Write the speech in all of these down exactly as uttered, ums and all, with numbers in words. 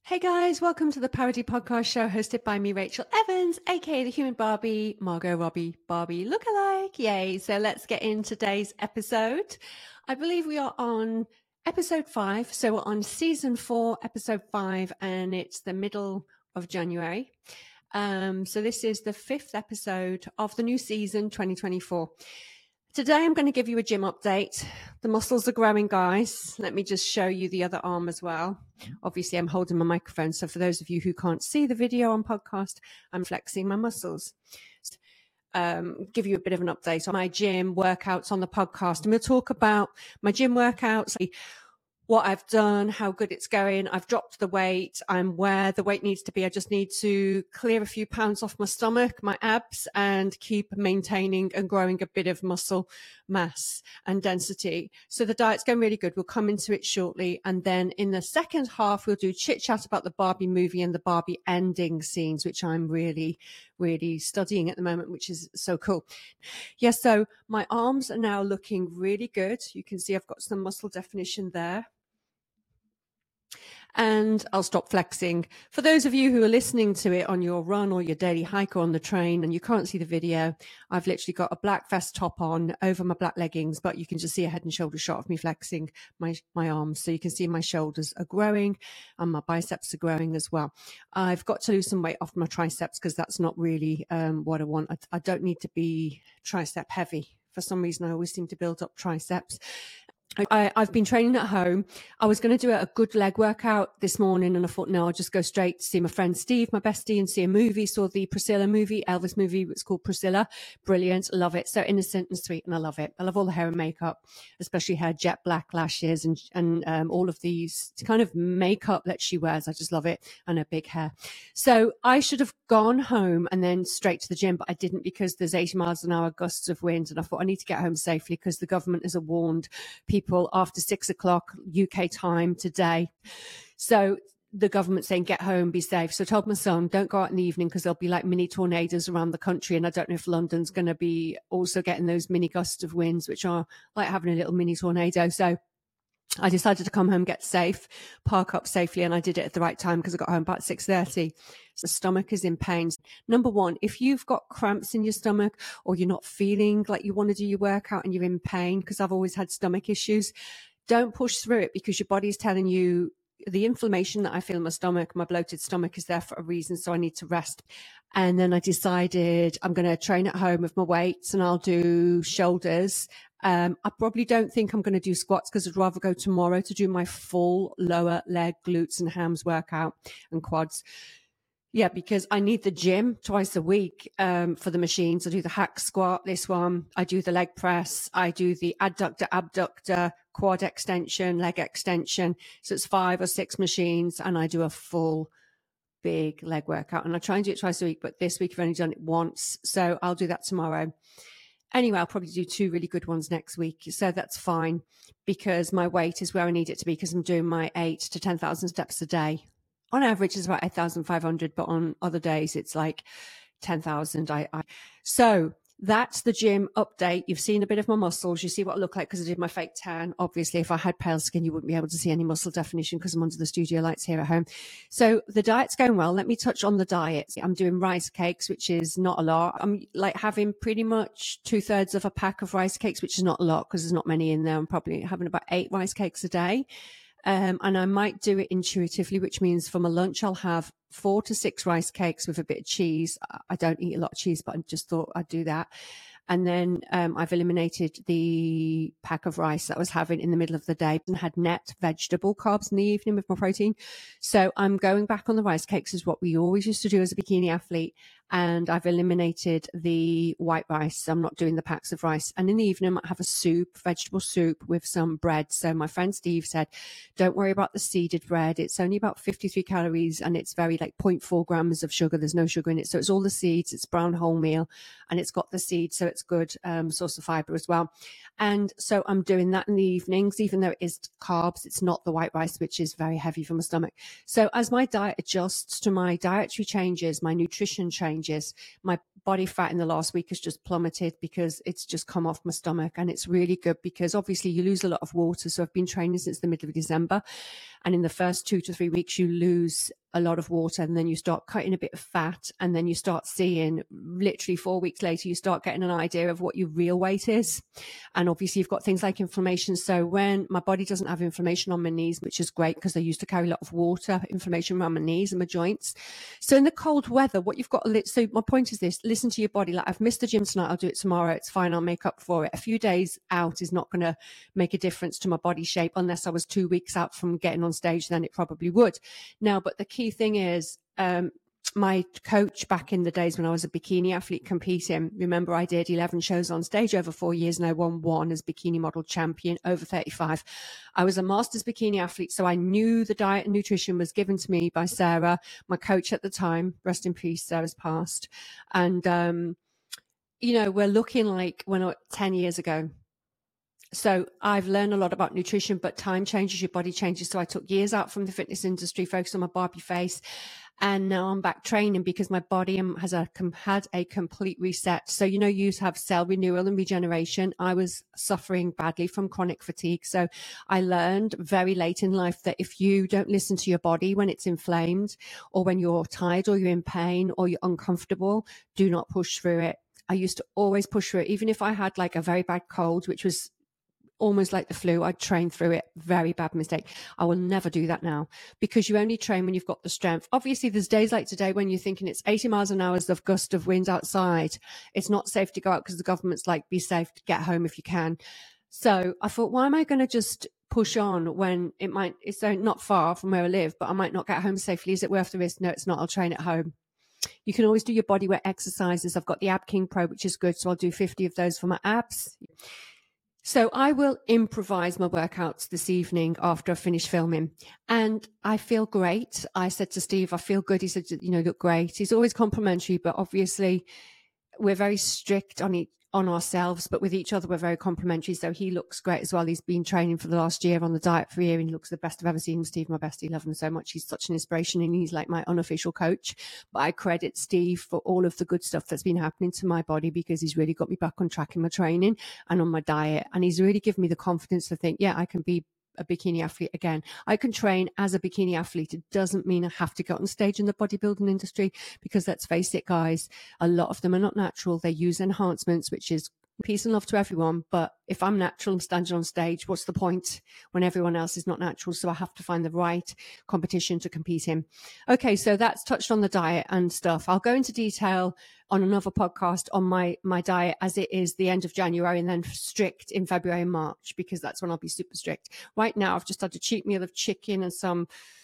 Hey guys, welcome to the Parody Podcast Show hosted by me, Rachel Evans, aka the Human Barbie, Margot Robbie, Barbie lookalike. Yay. So let's get in today's episode. I believe we are on episode five. So we're on season four, episode five, and it's the middle of January. Um, so this is the fifth episode of the new season, twenty twenty-four. Today, I'm going to give you a gym update. The muscles are growing, guys. Let me just show you the other arm as well. Obviously, I'm holding my microphone. So for those of you who can't see the video on podcast, I'm flexing my muscles. Um, give you a bit of an update on my gym workouts on the podcast. And we'll talk about my gym workouts, what I've done, how good it's going. I've dropped the weight. I'm where the weight needs to be. I just need to clear a few pounds off my stomach, my abs, and keep maintaining and growing a bit of muscle mass and density. So the diet's going really good. We'll come into it shortly. And then in the second half, we'll do chit chat about the Barbie movie and the Barbie ending scenes, which I'm really, really studying at the moment, which is so cool. Yes. So my arms are now looking really good. You can see I've got some muscle definition there. And I'll stop flexing. For those of you who are listening to it on your run or your daily hike or on the train and you can't see the video, I've literally got a black vest top on over my black leggings, but you can just see a head and shoulder shot of me flexing my, my arms. So you can see my shoulders are growing and my biceps are growing as well. I've got to lose some weight off my triceps because that's not really um, what I want. I, I don't need to be tricep heavy. For some reason, I always seem to build up triceps. I, I've been training at home. I was going to do a good leg workout this morning and I thought, no, I'll just go straight to see my friend Steve, my bestie, and see a movie. Saw the Priscilla movie, Elvis movie. It's called Priscilla. Brilliant. Love it. So innocent and sweet. And I love it. I love all the hair and makeup, especially her jet black lashes and, and, um, all of these kind of makeup that she wears. I just love it. And her big hair. So I should have gone home and then straight to the gym, but I didn't because there's eighty miles an hour gusts of wind. And I thought I need to get home safely because the government has warned people People after six o'clock U K time today. So the government saying, get home, be safe. So I told my son, don't go out in the evening because there'll be like mini tornadoes around the country. And I don't know if London's going to be also getting those mini gusts of winds, which are like having a little mini tornado. So I decided to come home, get safe, park up safely, and I did it at the right time because I got home about six thirty. So the stomach is in pain. Number one, if you've got cramps in your stomach or you're not feeling like you want to do your workout and you're in pain, because I've always had stomach issues, don't push through it because your body's telling you the inflammation that I feel in my stomach, my bloated stomach is there for a reason. So I need to rest. And then I decided I'm going to train at home with my weights and I'll do shoulders. Um, I probably don't think I'm going to do squats because I'd rather go tomorrow to do my full lower leg, glutes and hams workout and quads. Yeah, because I need the gym twice a week, um, for the machines. I do the hack squat, this one. I do the leg press. I do the adductor, abductor, quad extension, leg extension. So it's five or six machines and I do a full big leg workout and I try and do it twice a week, but this week I've only done it once. So I'll do that tomorrow. Anyway, I'll probably do two really good ones next week. So that's fine because my weight is where I need it to be because I'm doing my eight to ten thousand steps a day. On average, it's about eight thousand five hundred, but on other days, it's like ten thousand. I, I, so that's the gym update. You've seen a bit of my muscles. You see what I look like because I did my fake tan. Obviously, if I had pale skin, you wouldn't be able to see any muscle definition because I'm under the studio lights here at home. So the diet's going well. Let me touch on the diet. I'm doing rice cakes, which is not a lot. I'm like having pretty much two thirds of a pack of rice cakes, which is not a lot because there's not many in there. I'm probably having about eight rice cakes a day. Um, and I might do it intuitively, which means for my lunch, I'll have four to six rice cakes with a bit of cheese. I don't eat a lot of cheese, but I just thought I'd do that. And then um, I've eliminated the pack of rice that I was having in the middle of the day and had net vegetable carbs in the evening with my protein. So I'm going back on the rice cakes is what we always used to do as a bikini athlete. And I've eliminated the white rice. I'm not doing the packs of rice. And in the evening, I might have a soup, vegetable soup with some bread. So my friend Steve said, don't worry about the seeded bread. It's only about fifty-three calories and it's very like zero point four grams of sugar. There's no sugar in it. So it's all the seeds. It's brown wholemeal and it's got the seeds. So it's good um, source of fiber as well. And so I'm doing that in the evenings, even though it is carbs. It's not the white rice, which is very heavy for my stomach. So as my diet adjusts to my dietary changes, my nutrition changes, my body fat in the last week has just plummeted because it's just come off my stomach. And it's really good because obviously you lose a lot of water. So I've been training since the middle of December. And in the first two to three weeks, you lose a lot of water, and then you start cutting a bit of fat, and then you start seeing, literally four weeks later, you start getting an idea of what your real weight is. And obviously you've got things like inflammation. So when my body doesn't have inflammation on my knees, which is great because I used to carry a lot of water, inflammation around my knees and my joints. So in the cold weather, what you've got to, so my point is this, listen to your body. Like, I've missed the gym tonight, I'll do it tomorrow. It's fine, I'll make up for it. A few days out is not going to make a difference to my body shape unless I was two weeks out from getting on stage, then it probably would. Now, but the key thing is, um, my coach back in the days when I was a bikini athlete competing, remember I did eleven shows on stage over four years and I won one as bikini model champion over thirty-five. I was a master's bikini athlete, so I knew the diet and nutrition was given to me by Sarah, my coach at the time, rest in peace, Sarah's passed. And, um, you know, we're looking like when ten years ago. So I've learned a lot about nutrition, but time changes, your body changes. So I took years out from the fitness industry, focused on my Barbie face. And now I'm back training because my body has a, had a complete reset. So, you know, you have cell renewal and regeneration. I was suffering badly from chronic fatigue. So I learned very late in life that if you don't listen to your body when it's inflamed, or when you're tired, or you're in pain, or you're uncomfortable, do not push through it. I used to always push through it. Even if I had like a very bad cold, which was almost like the flu, I'd train through it. Very bad mistake. I will never do that now, because you only train when you've got the strength. Obviously, there's days like today when you're thinking it's eighty miles an hour of gust of wind outside. It's not safe to go out because the government's like, be safe, to get home if you can. So I thought, why am I going to just push on when it might, it's not far from where I live, but I might not get home safely. Is it worth the risk? No, it's not. I'll train at home. You can always do your bodyweight exercises. I've got the Ab King Pro, which is good. So I'll do fifty of those for my abs. So I will improvise my workouts this evening after I finish filming, and I feel great. I said to Steve, I feel good. He said, you know, look great. He's always complimentary, but obviously we're very strict on each, on ourselves, but with each other, we're very complimentary. So he looks great as well. He's been training for the last year on the diet for a year, and he looks the best I've ever seen him. Steve, my bestie, love him so much. He's such an inspiration, and he's like my unofficial coach. But I credit Steve for all of the good stuff that's been happening to my body, because he's really got me back on track in my training and on my diet. And he's really given me the confidence to think, yeah, I can be a bikini athlete again. I can train as a bikini athlete. It doesn't mean I have to get on stage in the bodybuilding industry, because let's face it, guys, a lot of them are not natural. They use enhancements, which is peace and love to everyone. But if I'm natural and standing on stage, what's the point when everyone else is not natural? So I have to find the right competition to compete in. Okay, so that's touched on the diet and stuff. I'll go into detail on another podcast on my my diet as it is the end of January, and then strict in February and March, because that's when I'll be super strict. Right now, I've just had a cheat meal of chicken and some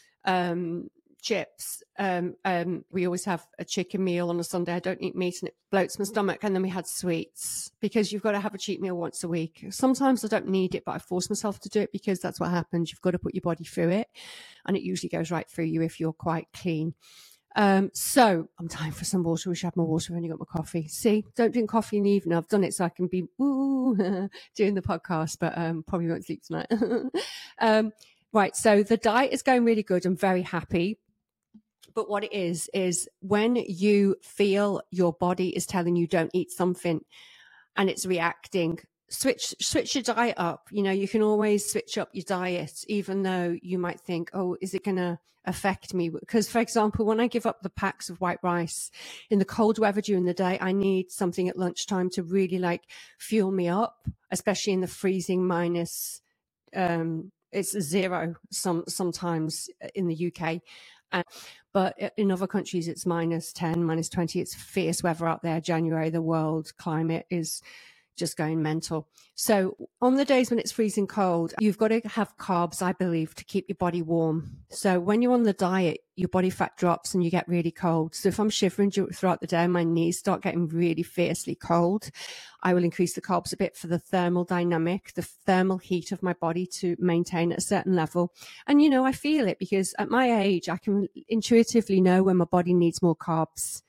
um chips. Um, um, we always have a chicken meal on a Sunday. I don't eat meat and it bloats my stomach. And then we had sweets, because you've got to have a cheat meal once a week. Sometimes I don't need it, but I force myself to do it, because that's what happens. You've got to put your body through it, and it usually goes right through you if you're quite clean. Um, so I'm dying for some water. We should have my water. I've only got my coffee. See, don't drink coffee in the evening. I've done it so I can be woo doing the podcast, but um, probably won't sleep tonight. um, right. So the diet is going really good. I'm very happy. But what it is, is when you feel your body is telling you don't eat something and it's reacting, switch, switch your diet up. You know, you can always switch up your diet, even though you might think, oh, is it going to affect me? Because, for example, when I give up the packs of white rice in the cold weather during the day, I need something at lunchtime to really like fuel me up, especially in the freezing minus, um, it's zero some sometimes in the U K. And, but in other countries, it's minus ten, minus twenty. It's fierce weather out there. January, the world climate is just going mental. So on the days when it's freezing cold, you've got to have carbs, I believe, to keep your body warm. So when you're on the diet, your body fat drops and you get really cold. So if I'm shivering throughout the day and my knees start getting really fiercely cold, I will increase the carbs a bit for the thermal dynamic, the thermal heat of my body to maintain at a certain level. And, you know, I feel it, because at my age, I can intuitively know when my body needs more carbs.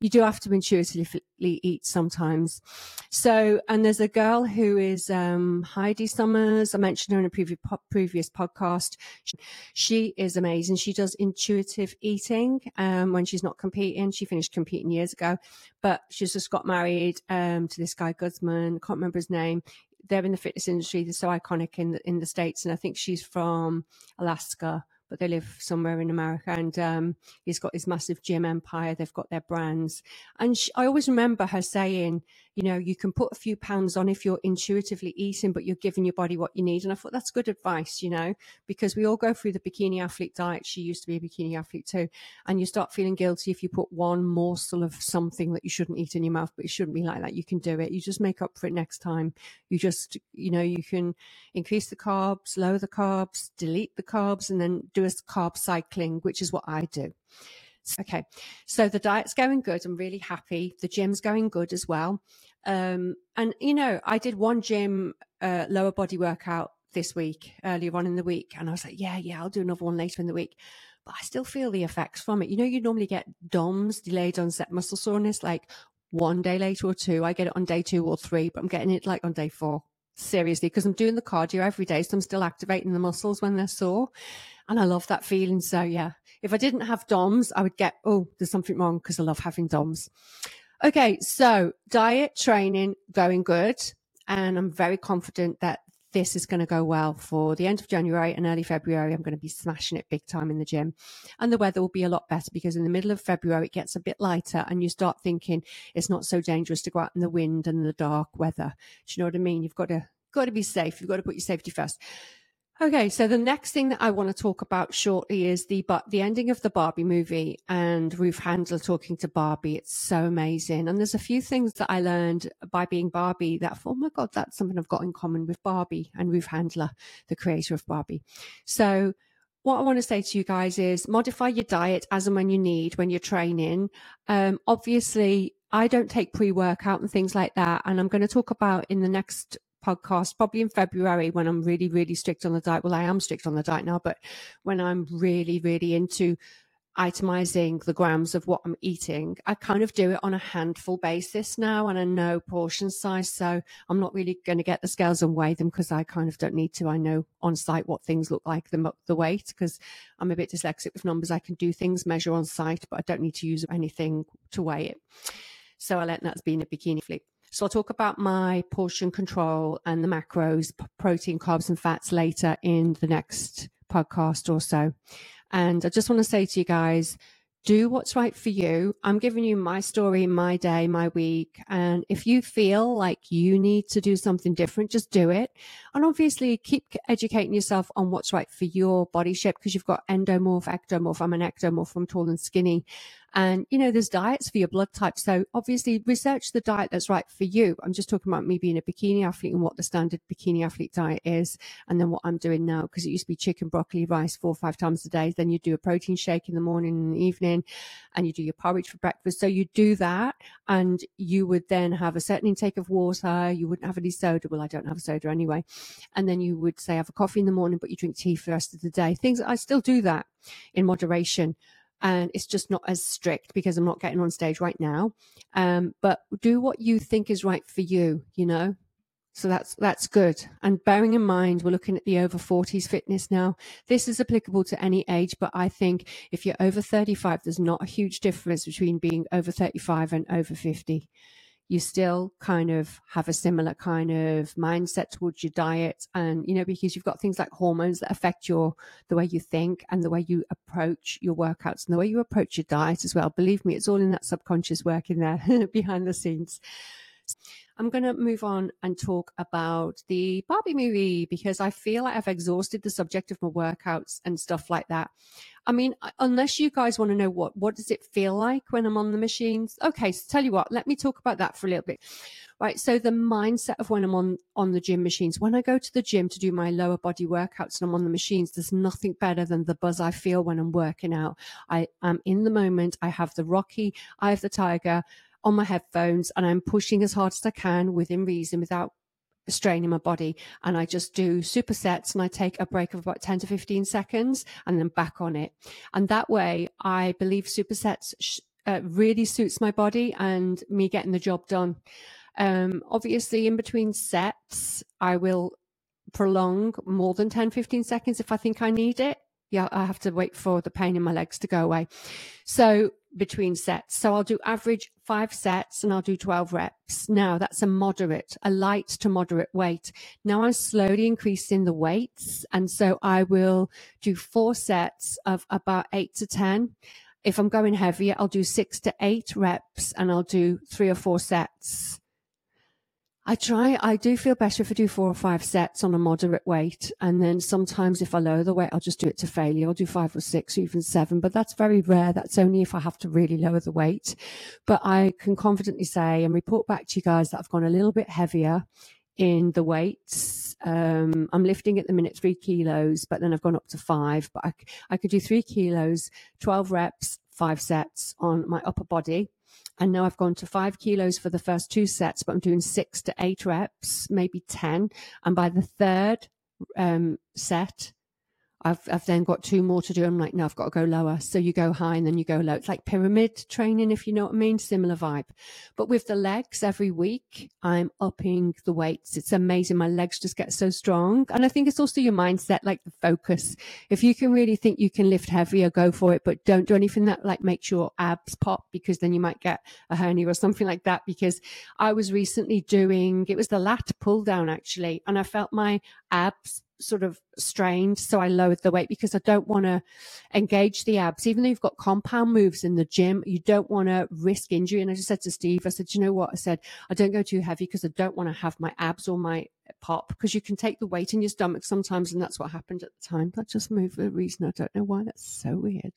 you do have to intuitively eat sometimes. So, and there's a girl who is um, Heidi Summers. I mentioned her in a previous previous podcast. She, she is amazing. She does intuitive eating um, when she's not competing. She finished competing years ago, but she's just got married um, to this guy Guzman. I can't remember his name. They're in the fitness industry. They're so iconic in the, in the States. And I think she's from Alaska, but they live somewhere in America. And um, he's got his massive gym empire. They've got their brands. And she, I always remember her saying, you know, you can put a few pounds on if you're intuitively eating, but you're giving your body what you need. And I thought that's good advice, you know, because we all go through the bikini athlete diet. She used to be a bikini athlete too. And you start feeling guilty if you put one morsel of something that you shouldn't eat in your mouth, but it shouldn't be like that. You can do it. You just make up for it next time. You just, you know, you can increase the carbs, lower the carbs, delete the carbs, and then do a carb cycling, which is what I do. Okay, so the diet's going good. I'm really happy. The gym's going good as well. Um, and, you know, I did one gym uh, lower body workout this week, earlier on in the week. And I was like, yeah, yeah, I'll do another one later in the week. But I still feel the effects from it. You know, you normally get D O M S, delayed onset muscle soreness, like one day later or two. I get it on day two or three, but I'm getting it like on day four. Seriously, because I'm doing the cardio every day. So I'm still activating the muscles when they're sore. And I love that feeling. So yeah, if I didn't have D O M S, I would get, oh, there's something wrong because I love having D O M S. Okay, so diet, training, going good. And I'm very confident that this is going to go well for the end of January and early February. I'm going to be smashing it big time in the gym. And the weather will be a lot better because in the middle of February, it gets a bit lighter and you start thinking it's not so dangerous to go out in the wind and the dark weather. Do you know what I mean? You've got to, got to be safe. You've got to put your safety first. Okay, so the next thing that I want to talk about shortly is the the ending of the Barbie movie and Ruth Handler talking to Barbie. It's so amazing. And there's a few things that I learned by being Barbie that, oh my God, that's something I've got in common with Barbie and Ruth Handler, the creator of Barbie. So what I want to say to you guys is modify your diet as and when you need when you're training. Um, obviously, I don't take pre-workout and things like that. And I'm going to talk about in the next podcast, probably in February, when I'm really, really strict on the diet. Well, I am strict on the diet now, but when I'm really, really into itemizing the grams of what I'm eating, I kind of do it on a handful basis now, and I know portion size. So I'm not really going to get the scales and weigh them because I kind of don't need to. I know on site what things look like, the, the weight, because I'm a bit dyslexic with numbers. I can do things, measure on site, but I don't need to use anything to weigh it. So I let that be in a bikini flip. So I'll talk about my portion control and the macros, protein, carbs, and fats later in the next podcast or so. And I just want to say to you guys, do what's right for you. I'm giving you my story, my day, my week. And if you feel like you need to do something different, just do it. And obviously keep educating yourself on what's right for your body shape, because you've got endomorph, ectomorph. I'm an ectomorph, I'm tall and skinny. And, you know, there's diets for your blood type. So obviously research the diet that's right for you. I'm just talking about me being a bikini athlete and what the standard bikini athlete diet is. And then what I'm doing now, because it used to be chicken, broccoli, rice four or five times a day. Then you do a protein shake in the morning and the evening, and you do your porridge for breakfast. So you do that, and you would then have a certain intake of water. You wouldn't have any soda. Well, I don't have a soda anyway. And then you would say have a coffee in the morning, but you drink tea for the rest of the day. Things, I still do that in moderation. And it's just not as strict because I'm not getting on stage right now. Um, but do what you think is right for you, you know? So that's, that's good. And bearing in mind, we're looking at the over forties fitness now. This is applicable to any age, but I think if you're over thirty-five, there's not a huge difference between being over thirty-five and over fifty. You still kind of have a similar kind of mindset towards your diet. And, you know, because you've got things like hormones that affect your, the way you think and the way you approach your workouts and the way you approach your diet as well. Believe me, it's all in that subconscious work in there behind the scenes. I'm going to move on and talk about the Barbie movie because I feel like I've exhausted the subject of my workouts and stuff like that. I mean, unless you guys want to know what, what does it feel like when I'm on the machines? Okay, so tell you what, let me talk about that for a little bit. Right, so the mindset of when I'm on, on the gym machines, when I go to the gym to do my lower body workouts and I'm on the machines, there's nothing better than the buzz I feel when I'm working out. I am in the moment. I have the Rocky, Eye of the Tiger on my headphones, and I'm pushing as hard as I can within reason without straining my body. And I just do supersets, and I take a break of about ten to fifteen seconds and then back on it. And that way, I believe supersets sh- uh, really suits my body and me getting the job done. Um, obviously, in between sets, I will prolong more than ten, fifteen seconds if I think I need it. Yeah, I have to wait for the pain in my legs to go away. So between sets. So I'll do average five sets and I'll do twelve reps. Now that's a moderate, a light to moderate weight. Now I'm slowly increasing the weights. And so I will do four sets of about eight to ten. If I'm going heavier, I'll do six to eight reps and I'll do three or four sets. I try, I do feel better if I do four or five sets on a moderate weight. And then sometimes if I lower the weight, I'll just do it to failure. I'll do five or six or even seven, but that's very rare. That's only if I have to really lower the weight. But I can confidently say and report back to you guys that I've gone a little bit heavier in the weights. Um, I'm lifting at the minute three kilos, but then I've gone up to five. But I, I could do three kilos, twelve reps, five sets on my upper body. And now I've gone to five kilos for the first two sets, but I'm doing six to eight reps, maybe ten. And by the third um, set, I've, I've then got two more to do. I'm like, no, I've got to go lower. So you go high and then you go low. It's like pyramid training, if you know what I mean, similar vibe. But with the legs every week, I'm upping the weights. It's amazing. My legs just get so strong. And I think it's also your mindset, like the focus. If you can really think you can lift heavier, go for it, but don't do anything that like makes your abs pop, because then you might get a hernia or something like that. Because I was recently doing, it was the lat pull down actually, and I felt my abs sort of strained, so I lowered the weight because I don't want to engage the abs. Even though you've got compound moves in the gym, you don't want to risk injury. And I just said to Steve, I said, you know what? I said, I don't go too heavy because I don't want to have my abs or my pop, because you can take the weight in your stomach sometimes, and that's what happened at the time. That just moved for a reason. I don't know why. That's so weird.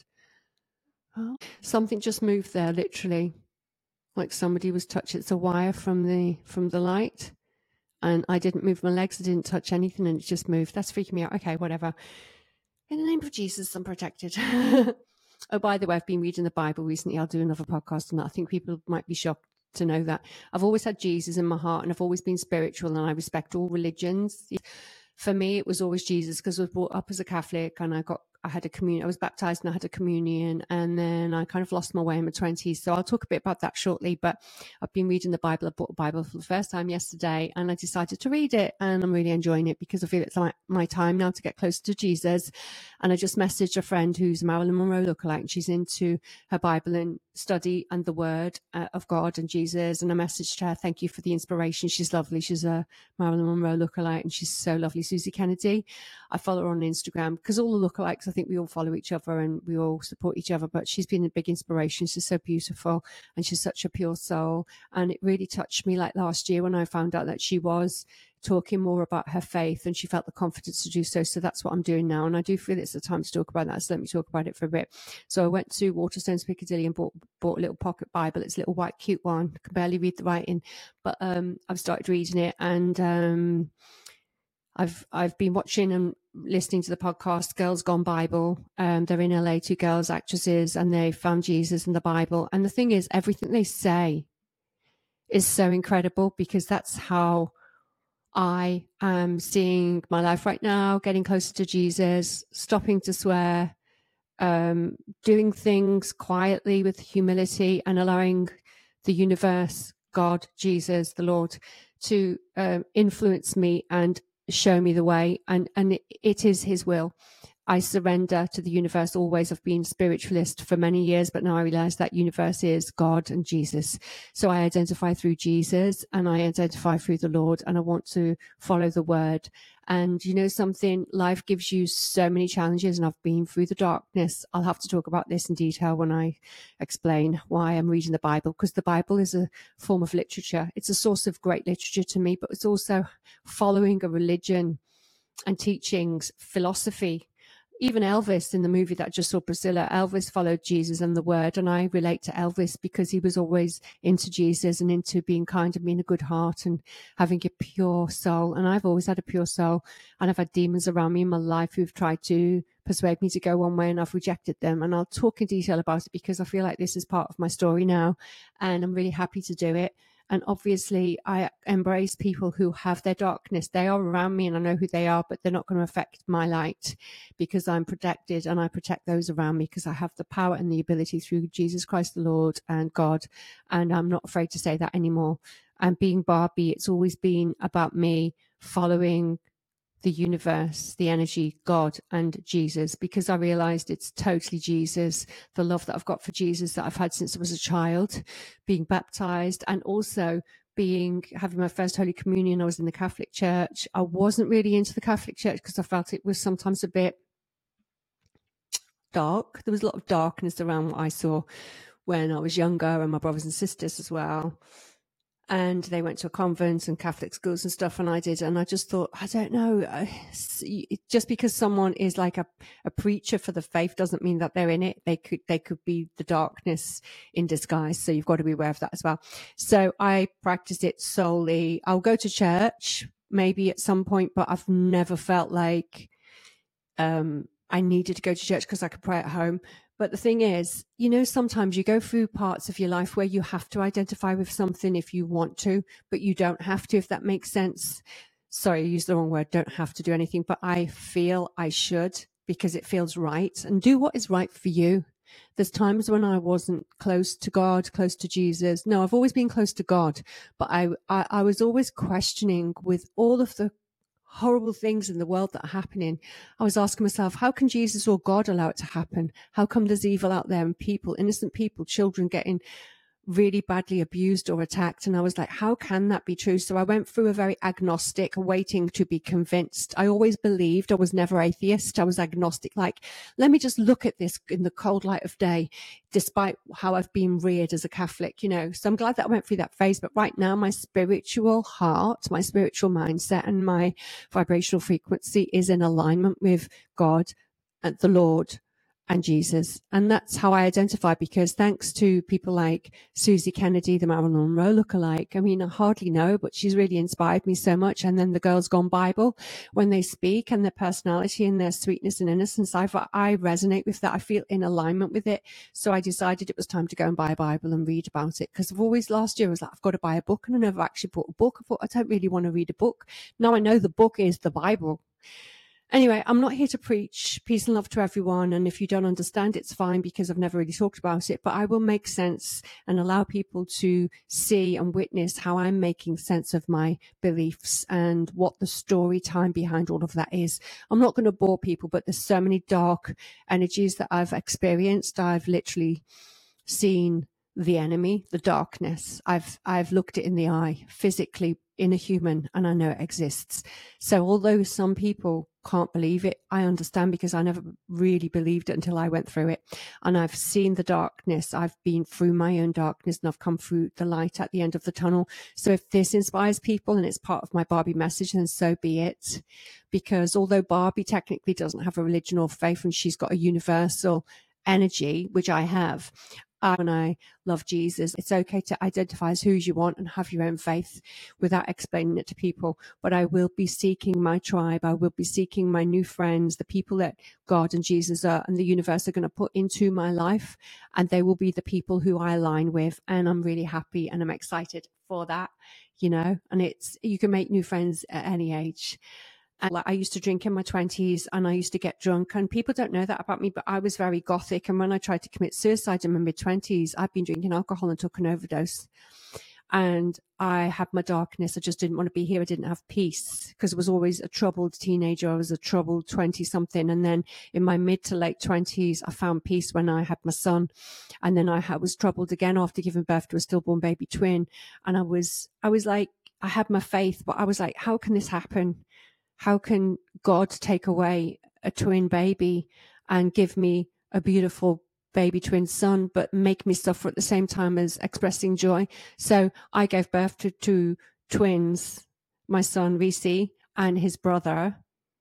Oh, something just moved there, literally, like somebody was touching. It's a wire from the from the light. And I didn't move my legs. I didn't touch anything, and it just moved. That's freaking me out. Okay, whatever. In the name of Jesus, I'm protected. Oh, by the way, I've been reading the Bible recently. I'll do another podcast on that. I think people might be shocked to know that. I've always had Jesus in my heart, and I've always been spiritual, and I respect all religions. For me, it was always Jesus, because I was brought up as a Catholic, and I got I had a communion. I was baptized and I had a communion, and then I kind of lost my way in my twenties. So I'll talk a bit about that shortly. But I've been reading the Bible. I bought the Bible for the first time yesterday, and I decided to read it, and I'm really enjoying it because I feel it's like my time now to get closer to Jesus. And I just messaged a friend who's a Marilyn Monroe lookalike, and she's into her Bible and study and the Word uh, of God and Jesus. And I messaged her, thank you for the inspiration. She's lovely. She's a Marilyn Monroe lookalike, and she's so lovely. Susie Kennedy. I follow her on Instagram because all the lookalikes, I think we all follow each other and we all support each other. But she's been a big inspiration. She's so beautiful, and she's such a pure soul. And it really touched me, like last year when I found out that she was talking more about her faith, and she felt the confidence to do so. So that's what I'm doing now. And I do feel it's the time to talk about that. So let me talk about it for a bit. So I went to Waterstones Piccadilly and bought, bought a little pocket Bible. It's a little white, cute one. I can barely read the writing, but um, I've started reading it, and um, I've I've been watching and listening to the podcast Girls Gone Bible. Um, they're in L A, two girls, actresses, and they found Jesus in the Bible. And the thing is, everything they say is so incredible, because that's how I am seeing my life right now, getting closer to Jesus, stopping to swear, um, doing things quietly with humility, and allowing the universe, God, Jesus, the Lord, to uh, influence me and show me the way. And, and it, it is his will. I surrender to the universe always. I've been spiritualist for many years, but now I realize that universe is God and Jesus. So I identify through Jesus, and I identify through the Lord, and I want to follow the word. And you know something, life gives you so many challenges, and I've been through the darkness. I'll have to talk about this in detail when I explain why I'm reading the Bible, because the Bible is a form of literature. It's a source of great literature to me, but it's also following a religion and teachings, philosophy. Even Elvis in the movie that I just saw, Priscilla, Elvis followed Jesus and the word. And I relate to Elvis because he was always into Jesus and into being kind and being a good heart and having a pure soul. And I've always had a pure soul. And I've had demons around me in my life who've tried to persuade me to go one way, and I've rejected them. And I'll talk in detail about it because I feel like this is part of my story now. And I'm really happy to do it. And obviously, I embrace people who have their darkness. They are around me and I know who they are, but they're not going to affect my light because I'm protected, and I protect those around me because I have the power and the ability through Jesus Christ the Lord and God. And I'm not afraid to say that anymore. And being Barbie, it's always been about me following the universe, the energy, God and Jesus, because I realized it's totally Jesus, the love that I've got for Jesus that I've had since I was a child, being baptized, and also being having my first Holy Communion. I was in the Catholic Church. I wasn't really into the Catholic Church because I felt it was sometimes a bit dark. There was a lot of darkness around what I saw when I was younger, and my brothers and sisters as well. And they went to a convent and Catholic schools and stuff, and I did. And I just thought, I don't know, just because someone is like a, a preacher for the faith doesn't mean that they're in it. They could, they could be the darkness in disguise. So you've got to be aware of that as well. So I practiced it solely. I'll go to church maybe at some point, but I've never felt like, um, I needed to go to church because I could pray at home. But the thing is, you know, sometimes you go through parts of your life where you have to identify with something if you want to, but you don't have to, if that makes sense. Sorry, I used the wrong word, don't have to do anything, but I feel I should because it feels right, and do what is right for you. There's times when I wasn't close to God, close to Jesus. No, I've always been close to God, but I, I, I was always questioning with all of the horrible things in the world that are happening. I was asking myself, how can Jesus or God allow it to happen? How come there's evil out there and people, innocent people, children getting really badly abused or attacked? And I was like, how can that be true? So I went through a very agnostic, waiting to be convinced. I always believed. I was never atheist. I was agnostic. Like, let me just look at this in the cold light of day, despite how I've been reared as a Catholic, you know. So I'm glad that I went through that phase. But right now, my spiritual heart, my spiritual mindset, and my vibrational frequency is in alignment with God and the Lord and Jesus. And that's how I identify, because thanks to people like Susie Kennedy, the Marilyn Monroe lookalike, I mean, I hardly know, but she's really inspired me so much. And then the Girls Gone Bible, when they speak, and their personality and their sweetness and innocence, I, I resonate with that. I feel in alignment with it. So I decided it was time to go and buy a Bible and read about it. Because I've always, last year, I was like, I've got to buy a book. And I never actually bought a book. I thought, I don't really want to read a book. Now I know the book is the Bible. Anyway, I'm not here to preach peace and love to everyone. And if you don't understand, it's fine, because I've never really talked about it. But I will make sense and allow people to see and witness how I'm making sense of my beliefs and what the story time behind all of that is. I'm not going to bore people, but there's so many dark energies that I've experienced. I've literally seen the enemy, the darkness. I've I've looked it in the eye physically in a human, and I know it exists. So although some people can't believe it, I understand, because I never really believed it until I went through it. And I've seen the darkness. I've been through my own darkness, and I've come through the light at the end of the tunnel. So if this inspires people and it's part of my Barbie message, then so be it. Because although Barbie technically doesn't have a religion or faith, and she's got a universal energy, which I have, Uh, and I love Jesus, it's okay to identify as who you want and have your own faith without explaining it to people. But I will be seeking my tribe. I will be seeking my new friends, the people that God and Jesus are, and the universe are going to put into my life. And they will be the people who I align with. And I'm really happy and I'm excited for that, you know, and it's, you can make new friends at any age. And like, I used to drink in my twenties, and I used to get drunk, and people don't know that about me, but I was very gothic. And when I tried to commit suicide in my mid twenties, I'd been drinking alcohol and took an overdose. And I had my darkness. I just didn't want to be here. I didn't have peace, because I was always a troubled teenager. I was a troubled twenty something. And then in my mid to late twenties, I found peace when I had my son. And then I was troubled again after giving birth to a stillborn baby twin. And I was, I was like, I had my faith, but I was like, how can this happen? How can God take away a twin baby and give me a beautiful baby twin son, but make me suffer at the same time as expressing joy? So I gave birth to two twins, my son Reese and his brother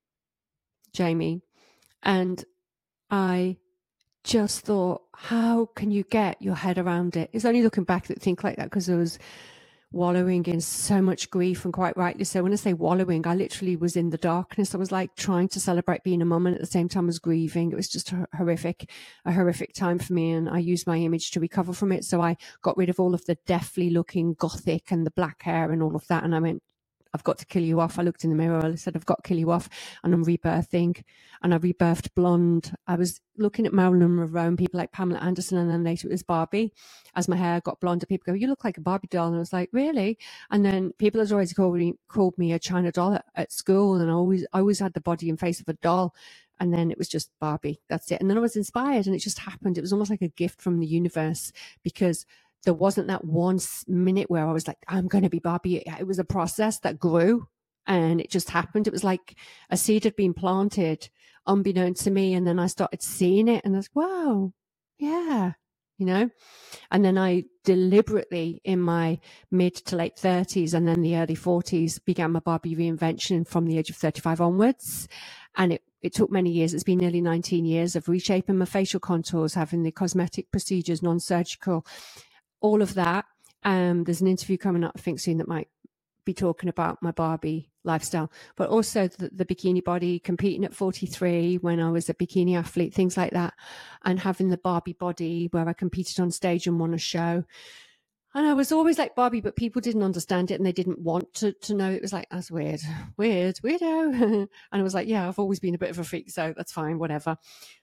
Jamie. And I just thought, how can you get your head around it? It's only looking back that think like that, because I was wallowing in so much grief, and quite rightly so. When I say wallowing, I literally was in the darkness. I was like trying to celebrate being a mum and at the same time was grieving. It was just horrific, a horrific time for me. And I used my image to recover from it. So I got rid of all of the deathly looking gothic and the black hair and all of that. And I went, I've got to kill you off. I looked in the mirror. I said, I've got to kill you off. And I'm rebirthing. And I rebirthed blonde. I was looking at Marilyn Monroe and people like Pamela Anderson. And then later it was Barbie. As my hair got blonde, people go, you look like a Barbie doll. And I was like, really? And then people had always called me, called me a China doll at, at school. And I always, I always had the body and face of a doll. And then it was just Barbie. That's it. And then I was inspired and it just happened. It was almost like a gift from the universe, because there wasn't that one minute where I was like, I'm going to be Barbie. It was a process that grew and it just happened. It was like a seed had been planted unbeknown to me. And then I started seeing it and I was, wow, yeah, you know. And then I deliberately in my mid to late thirties and then the early forties began my Barbie reinvention from the age of thirty-five onwards. And it, it took many years. It's been nearly nineteen years of reshaping my facial contours, having the cosmetic procedures, non-surgical, all of that. Um, there's an interview coming up, I think, soon that might be talking about my Barbie lifestyle, but also the, the bikini body, competing at forty-three when I was a bikini athlete, things like that, and having the Barbie body where I competed on stage and won a show. And I was always like Barbie, but people didn't understand it and they didn't want to, to know. It was like, that's weird, weird, weirdo. And I was like, yeah, I've always been a bit of a freak, so that's fine, whatever.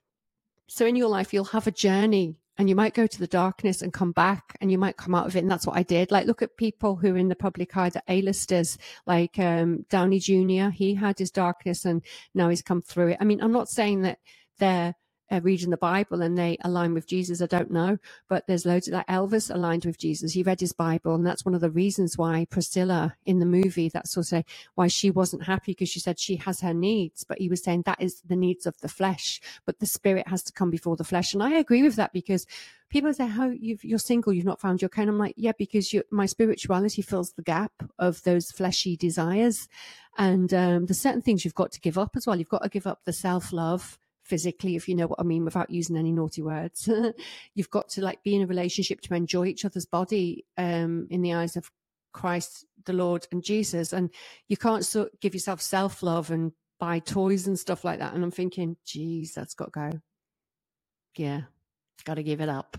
So in your life, you'll have a journey and you might go to the darkness and come back and you might come out of it. And that's what I did. Like, look at people who are in the public eye, the A-listers, like um, Downey Junior He had his darkness and now he's come through it. I mean, I'm not saying that they're uh, reading the Bible and they align with Jesus. I don't know. But there's loads of that. Elvis aligned with Jesus. He read his Bible. And that's one of the reasons why Priscilla in the movie, that's also why she wasn't happy, because she said she has her needs. But he was saying that is the needs of the flesh. But the spirit has to come before the flesh. And I agree with that, because people say, how you've, you're single, you've not found your kind. I'm like, yeah, because you, my spirituality fills the gap of those fleshy desires. And um, there's certain things you've got to give up as well. You've got to give up the self-love physically, if you know what I mean, without using any naughty words. You've got to like be in a relationship to enjoy each other's body um, in the eyes of Christ, the Lord and Jesus. And you can't sort of give yourself self-love and buy toys and stuff like that. And I'm thinking, geez, that's got to go. Yeah. Got to give it up.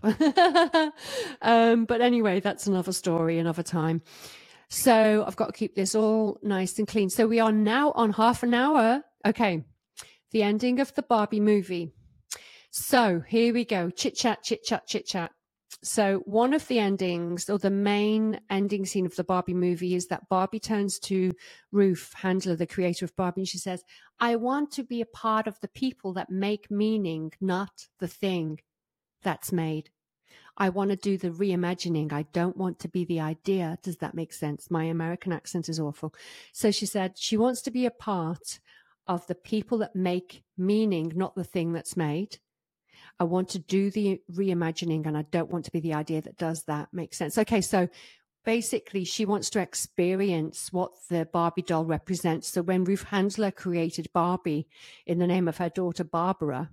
um, but anyway, that's another story, another time. So I've got to keep this all nice and clean. So we are now on half an hour. Okay. The ending of the Barbie movie. So here we go. Chit chat, chit chat, chit chat. So one of the endings, or the main ending scene of the Barbie movie, is that Barbie turns to Ruth Handler, the creator of Barbie, and she says, I want to be a part of the people that make meaning, not the thing that's made. I want to do the reimagining. I don't want to be the idea. Does that make sense? My American accent is awful. So she said she wants to be a part of the people that make meaning, not the thing that's made. I want to do the reimagining and I don't want to be the idea that does that. Makes sense. Okay, so basically she wants to experience what the Barbie doll represents. So when Ruth Handler created Barbie in the name of her daughter Barbara,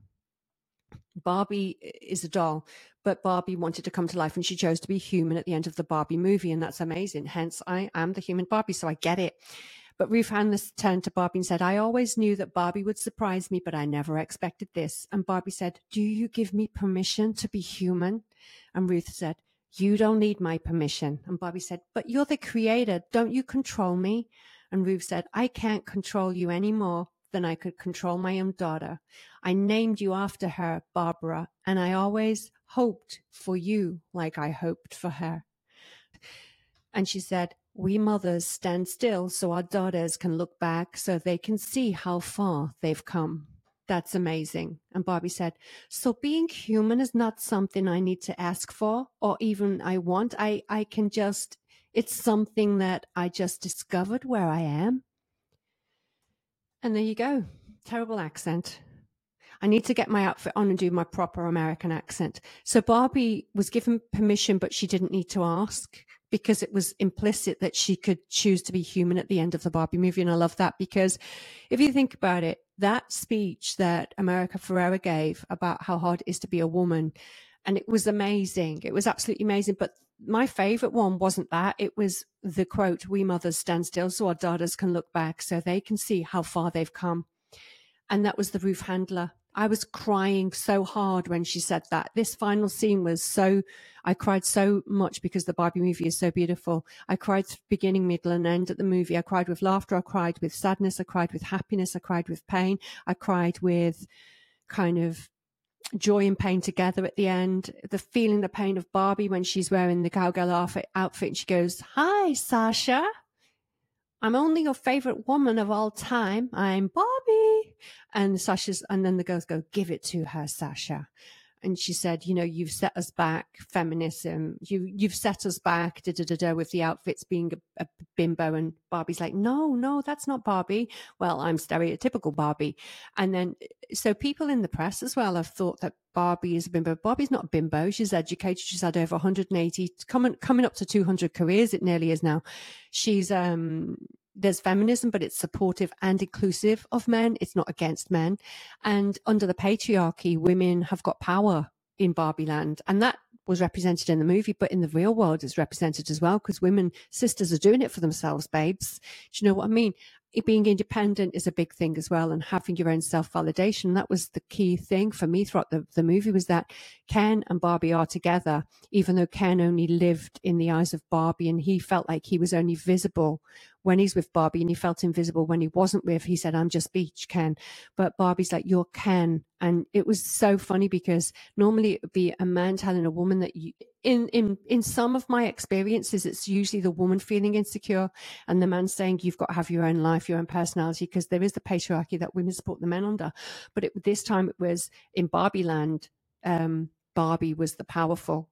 Barbie is a doll, but Barbie wanted to come to life and she chose to be human at the end of the Barbie movie, and that's amazing. Hence, I am the human Barbie, so I get it. But Ruth Handler turned to Barbie and said, I always knew that Barbie would surprise me, but I never expected this. And Barbie said, do you give me permission to be human? And Ruth said, you don't need my permission. And Barbie said, but you're the creator. Don't you control me? And Ruth said, I can't control you any more than I could control my own daughter. I named you after her, Barbara, and I always hoped for you like I hoped for her. And she said, we mothers stand still so our daughters can look back so they can see how far they've come. That's amazing. And Barbie said, so being human is not something I need to ask for or even I want. I, I can just, it's something that I just discovered where I am. And there you go. Terrible accent. I need to get my outfit on and do my proper American accent. So Barbie was given permission, but she didn't need to ask because it was implicit that she could choose to be human at the end of the Barbie movie. And I love that because if you think about it, that speech that America Ferrera gave about how hard it is to be a woman, and it was amazing. It was absolutely amazing. But my favorite one wasn't that. It was the quote, "We mothers stand still so our daughters can look back, so they can see how far they've come." And that was the Ruth Handler. I was crying so hard when she said that. This final scene was so, I cried so much because the Barbie movie is so beautiful. I cried beginning, middle, and end at the movie. I cried with laughter. I cried with sadness. I cried with happiness. I cried with pain. I cried with kind of joy and pain together at the end. The feeling, the pain of Barbie when she's wearing the cowgirl outfit, outfit and she goes, "Hi, Sasha. I'm only your favorite woman of all time. I'm Barbie." And Sasha's, and then the girls go, "Give it to her, Sasha." And she said, "You know, you've set us back, feminism. You, you've set us back, da da da da, with the outfits being a, a bimbo." And Barbie's like, "No, no, that's not Barbie." "Well, I'm stereotypical Barbie." And then, so people in the press as well have thought that Barbie is a bimbo. Barbie's not a bimbo. She's educated. She's had over one hundred eighty, coming coming up to two hundred careers. It nearly is now. She's um. There's feminism, but it's supportive and inclusive of men. It's not against men. And under the patriarchy, women have got power in Barbie land. And that was represented in the movie, but in the real world, it's represented as well, because women, sisters are doing it for themselves, babes. Do you know what I mean? It, being independent is a big thing as well, and having your own self-validation. That was the key thing for me throughout the, the movie, was that Ken and Barbie are together, even though Ken only lived in the eyes of Barbie, and he felt like he was only visible when he's with Barbie, and he felt invisible when he wasn't with. He said, "I'm just Beach, Ken." But Barbie's like, "You're Ken." And it was so funny, because normally it would be a man telling a woman that you, in, in, in some of my experiences, it's usually the woman feeling insecure and the man saying, "You've got to have your own life, your own personality," because there is the patriarchy that women support the men under. But it, this time it was in Barbie land. Um, Barbie was the powerful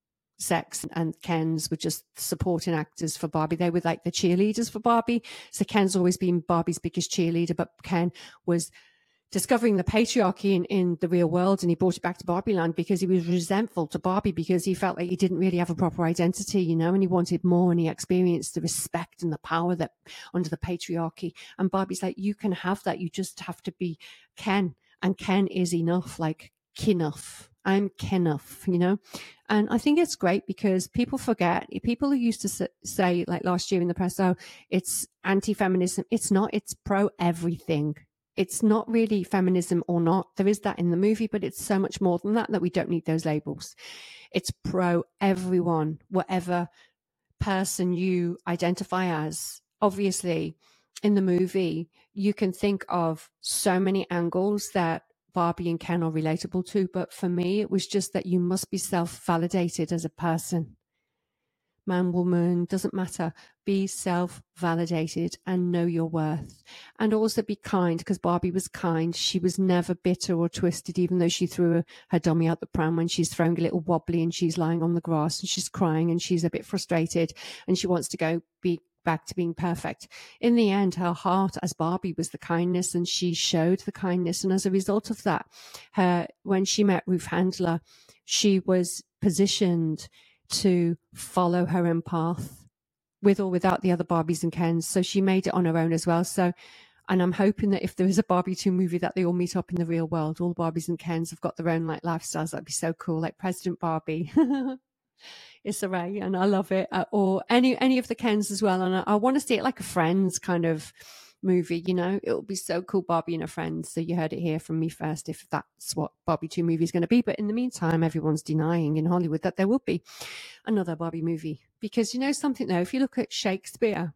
sex, and Ken's were just supporting actors for Barbie. They were like the cheerleaders for Barbie. So Ken's always been Barbie's biggest cheerleader, but Ken was discovering the patriarchy in, in the real world, and he brought it back to Barbie land because he was resentful to Barbie, because he felt like he didn't really have a proper identity, you know, and he wanted more, and he experienced the respect and the power that under the patriarchy. And Barbie's like, "You can have that. You just have to be Ken." And Ken is enough, like Kenough. I'm Kenough, you know? And I think it's great, because people forget, people who used to say, like last year in the press, "Oh, it's anti-feminism." It's not, it's pro everything. It's not really feminism or not. There is that in the movie, but it's so much more than that, that we don't need those labels. It's pro everyone, whatever person you identify as. Obviously, in the movie, you can think of so many angles that Barbie and Ken are relatable to, but for me, it was just that you must be self-validated as a person. Man, woman, doesn't matter. Be self-validated and know your worth. And also be kind, because Barbie was kind. She was never bitter or twisted, even though she threw her, her dummy out the pram when she's throwing a little wobbly and she's lying on the grass and she's crying and she's a bit frustrated and she wants to go be back to being perfect. In the end, her heart as Barbie was the kindness, and she showed the kindness. And as a result of that, her, when she met Ruth Handler, she was positioned to follow her own path, with or without the other Barbies and Kens. So she made it on her own as well. So, and I'm hoping that if there is a Barbie two movie, that they all meet up in the real world. All the Barbies and Kens have got their own like lifestyles. That'd be so cool, like President Barbie. It's a Ray, and I love it. Uh, or any any of the Kens as well. And I, I want to see it like a Friends kind of movie, you know. It would be so cool, Barbie and her friends. So you heard it here from me first, if that's what Barbie two movie is going to be. But in the meantime, everyone's denying in Hollywood that there will be another Barbie movie, because you know something though, if you look at Shakespeare,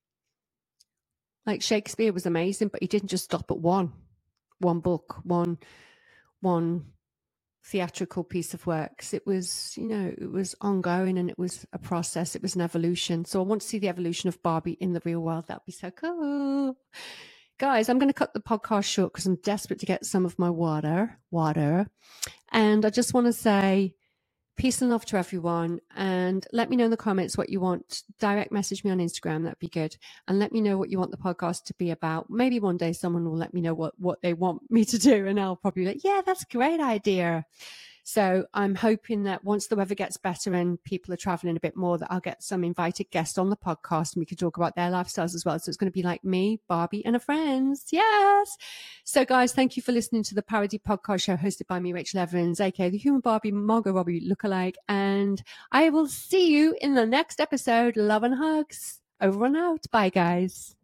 like Shakespeare was amazing, but he didn't just stop at one one book, one one theatrical piece of works. It was, you know, it was ongoing, and it was a process. It was an evolution. So I want to see the evolution of Barbie in the real world. That'd be so cool. Guys, I'm going to cut the podcast short because I'm desperate to get some of my water, water. And I just want to say peace and love to everyone. And let me know in the comments what you want. Direct message me on Instagram. That'd be good. And let me know what you want the podcast to be about. Maybe one day someone will let me know what, what they want me to do. And I'll probably be like, yeah, that's a great idea. So I'm hoping that once the weather gets better and people are traveling a bit more, that I'll get some invited guests on the podcast and we can talk about their lifestyles as well. So it's going to be like me, Barbie, and her friends. Yes. So guys, thank you for listening to the Parody Podcast Show hosted by me, Rachel Evans, aka the Human Barbie, Margot Robbie lookalike. And I will see you in the next episode. Love and hugs. Over and out. Bye, guys.